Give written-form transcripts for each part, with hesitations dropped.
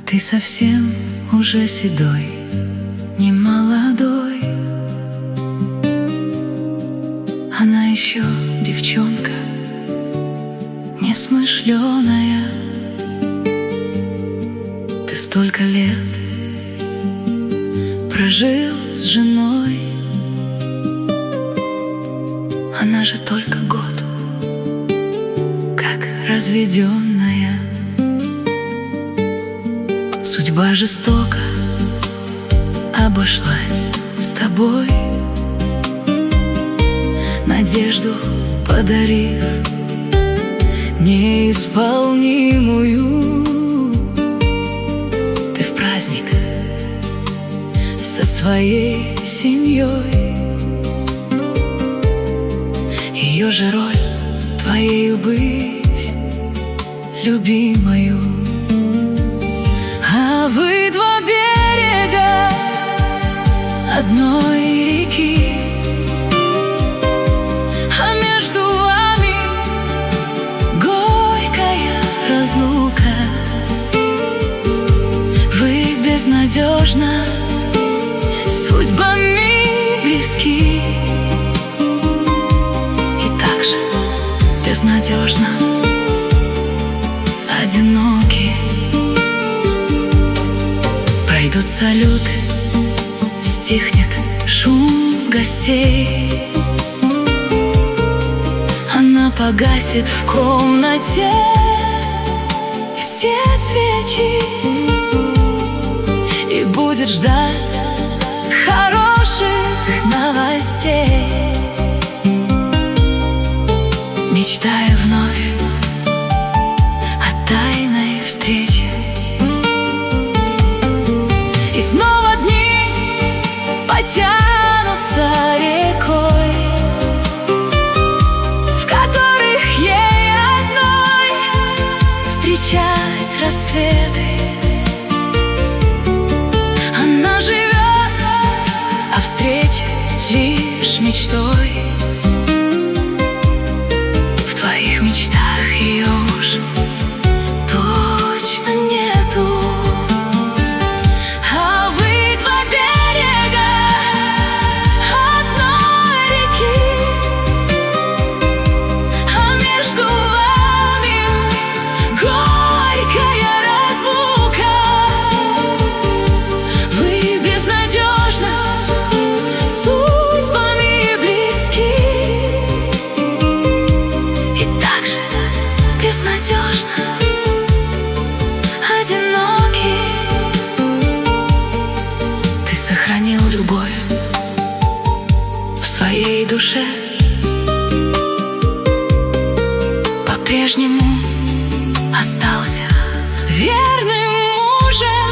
Ты совсем уже седой, не молодой. Она еще девчонка, несмышленая. Ты столько лет прожил с женой, она же только год как разведенная. Судьба жестоко обошлась с тобой, надежду подарив неисполнимую. Ты в праздник со своей семьей, ее же роль твоею быть, любимою. А вы два берега одной реки, а между вами горькая разлука. Вы безнадежно судьбами близки, и так же безнадежно одиноки. Пройдут салюты, стихнет шум гостей, она погасит в комнате все свечи и будет ждать хороших новостей, мечтая вновь о тайной встрече. И снова дни потянутся рекой, в которых ей одной встречать рассветы. Она живет о встрече лишь мечтой. В твоих мечтах ее уж точно нету. Безнадежно одиноки. Ты сохранил любовь в своей душе, по-прежнему остался верным мужем.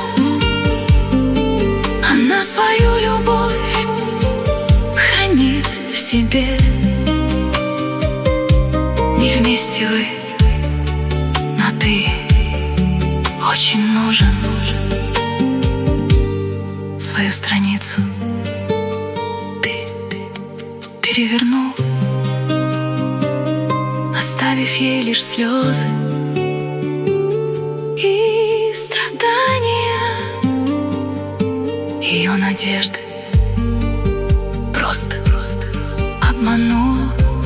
Она свою любовь хранит в себе. Не вместе вы, но ты очень нужен. Свою страницу ты перевернул, оставив ей лишь слезы и страдания. Ее надежды просто обманул,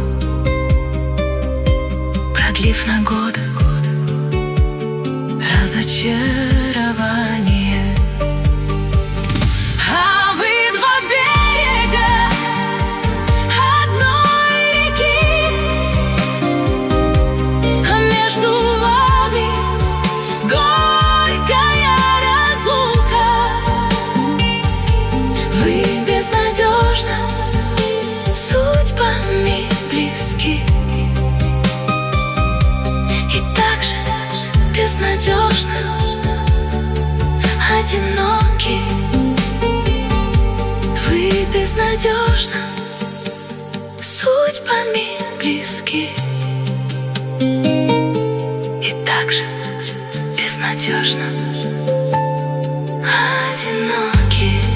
продлив на годы разочарование. А вы два берега одной реки, а между вами горькая разлука. Вы безнадежно судьбами близки, безнадежно одиноки. Вы безнадежно судьбами близки, и также безнадежно одиноки.